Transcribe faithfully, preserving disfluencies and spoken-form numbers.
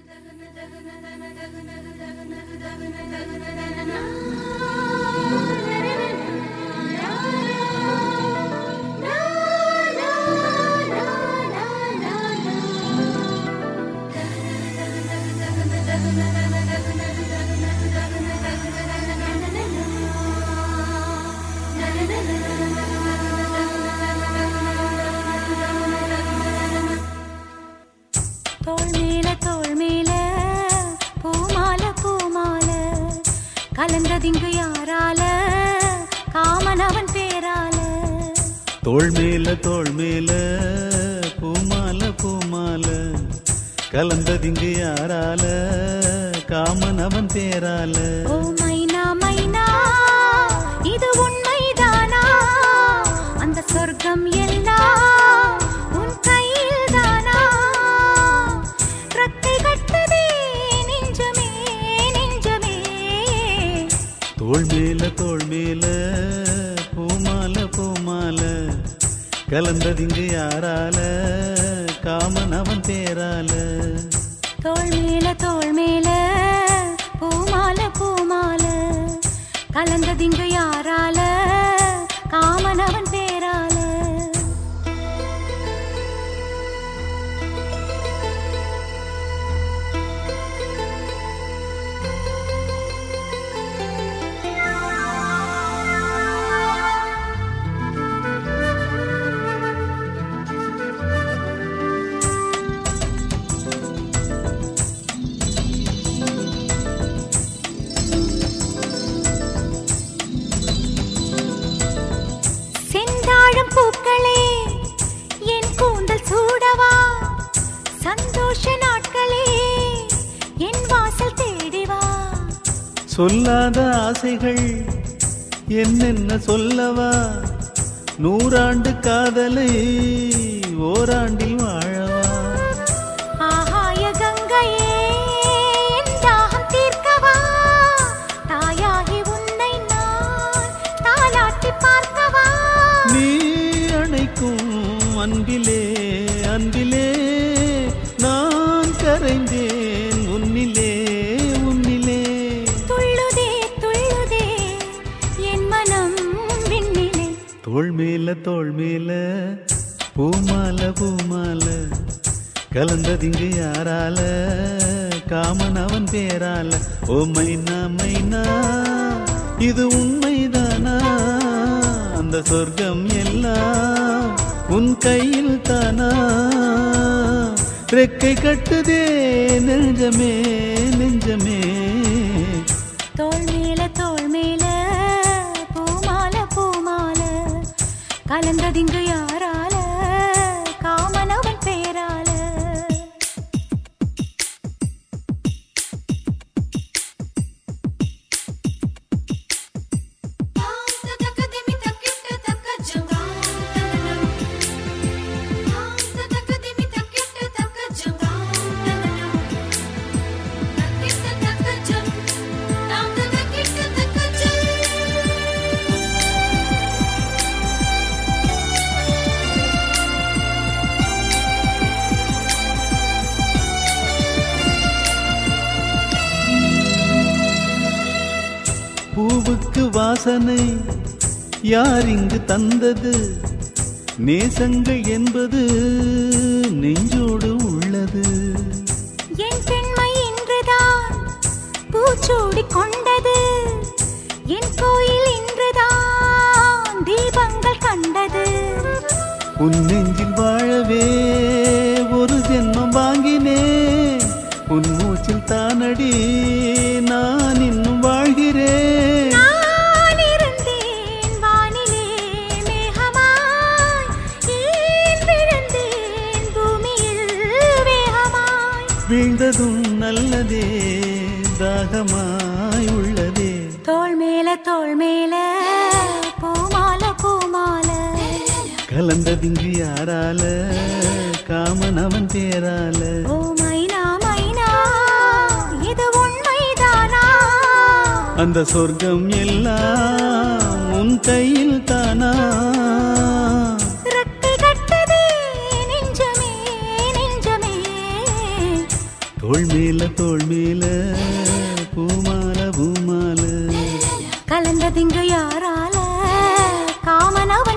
கலந்ததிங்கு யாரால காமனவன் பேரால தோள் மேல தோள் மேல பூமால பூமால கலந்ததிங்கு யாரால காமனவன் பேரால ஓ மைனா மைனா இது உண்மைதானா அந்த சொர்க்கம் எல்லாம் உன் கையில் தானா ரத்தை கட்டதே நெஞ்சமே நெஞ்சமே தோள் மேல தோள் மேல பூமால பூமால கலந்ததிங்கு யாரால காமன் அவன் பேரால தோள் மேல தோள் மேல பூமால பூமால கலந்ததிங்கு யாரால காமன் அவன் பேரால பூக்களே என் கூந்தல் சூடவா சந்தோஷ நாட்களே என் வாசல் தேடிவா சொல்லாத ஆசைகள் என்னென்ன சொல்லவா நூறாண்டு காதலை ஓராண்டில் வாழவா ஆகாய கங்கையே என் தாகம் தீர்க்கவா தாயாகி உன்னை நான் தாலாட்டி பார்க்கவா நீ அணைக்கும் அன்பிலே அன்பிலே நான் கரைந்தேன் உன்னிலே உன்னிலே துள்ளுதே துள்ளுதே என் மனம் விண்ணிலே தோள் மேல தோள் மேல பூமால பூமால கலந்ததிங்கு யாரால காமன் அவன் பேரால ஓ மைனா மைனா இது உண்மைதானா அந்த சொர்க்கம் எல்லாம் உன் கையில் தானா ரெக்கை கட்டுதே நெஞ்சமே நெஞ்சமே தோள் மேல தோள் மேல பூமால பூமால கலந்ததிங்கு யாரால காமன் அவன் பேரால பூவுக்கு வாசனை யார் இங்கு தந்தது நேசங்கள் என்பது நெஞ்சோடு உள்ளது என் பெண்மை இன்றுதான் பூச்சூடி கொண்டது என் கோயில் இன்றுதான் தீபங்கள் கண்டது உன் நெஞ்சில் வாழவே ஒரு ஜென்மம் வாங்கினேன் உன் மூச்சில் தானடி நான் இன்னும் வாழ்கிறேன் நான் இருந்தேன் வானிலே மேகமாய் ஏன் விழுந்தேன் பூமியில் வேகமாய் வீழ்ந்ததும் நல்லதே தாகமாய் உள்ளதே தோள் மேல தோள் மேல பூமால பூமால கலந்ததிங்கு யாரால காமன் அவன் பேரால ஓ மைனா மைனா இது உண்மைதானா அந்த சொர்க்கம் எல்லாம் உன் கையில் தானா ரத்தை கட்டதே நெஞ்சமே நெஞ்சமே தோள் மேல தோள் மேல பூமால பூமால கலந்ததிங்கு யாரால காமனவ